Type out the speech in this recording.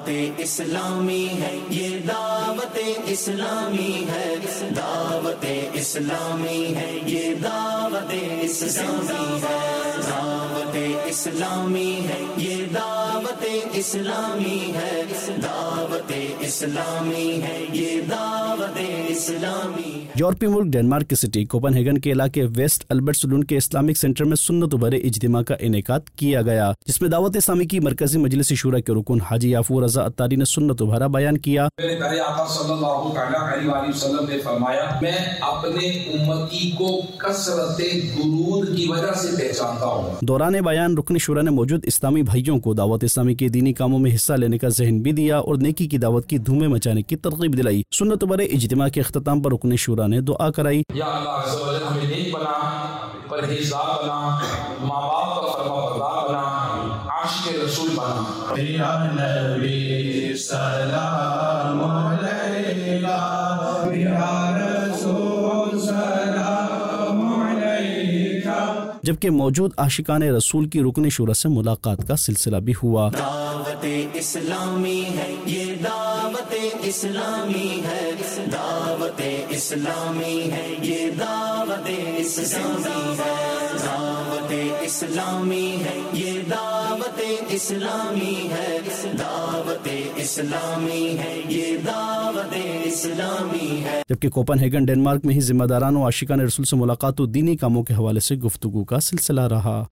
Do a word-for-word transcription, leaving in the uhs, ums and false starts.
دعوت اسلامی ہے، یہ دعوت اسلامی ہے، دعوت اسلامی ہے، یہ دعوت اسلامی ہے، دعوت اسلامی ہے، یہ دعوت اسلامی ہے، دعوت اسلامی ہے، یہ دعوت اسلامی ہے۔ یورپی ملک ڈنمارک کی سٹی کوپن ہیگن کے علاقے ویسٹ البرٹ سلون کے اسلامک سینٹر میں سنت و بر اجتماع کا انعقاد کیا گیا، جس میں دعوت اسلامی کی مرکزی مجلس شورا کے رکن حاجی یافور رضا عطاری نے سنت و بھرا بیان کیا۔ میرے پیارے آقا صلی اللہ علیہ وآلہ وسلم نے فرمایا، میں اپنے امتی کو کثرت درود کی وجہ سے پہچانتا ہوں۔ دوران بیان رکن شورا نے موجود اسلامی بھائیوں کو دعوت اسلامی کے دینی کاموں میں حصہ لینے کا ذہن بھی دیا اور نیکی کی دعوت کی دھومیں مچانے کی ترغیب دلائی۔ سنت و بر اجتماع کے اختتام پر رکن شورا نے دعا کرائی۔ یا اللہ عز و جل ہمیں نیک بنا، پرہیزگار بنا، ماں باپ کا فرما بردار بنا، عاشق رسول بنا۔ یا نبی سلام علیکہ، یا رسول سلام علیکہ۔ جبکہ موجود عاشقان رسول کی رکن شورا سے ملاقات کا سلسلہ بھی ہوا۔ دعوت اسلامی ہے، یہ دعوت اسلامی ہے، دعوت اسلامی ہے، یہ دعوت اسلامی ہے، دعوت اسلامی ہے، یہ دعوت اسلامی ہے، دعوت اسلامی ہے، یہ دعوت اسلامی ہے۔ جبکہ کوپن ہیگن ڈنمارک میں ہی ذمہ داران و عاشقان رسول سے ملاقات و دینی کاموں کے حوالے سے گفتگو کا سلسلہ رہا۔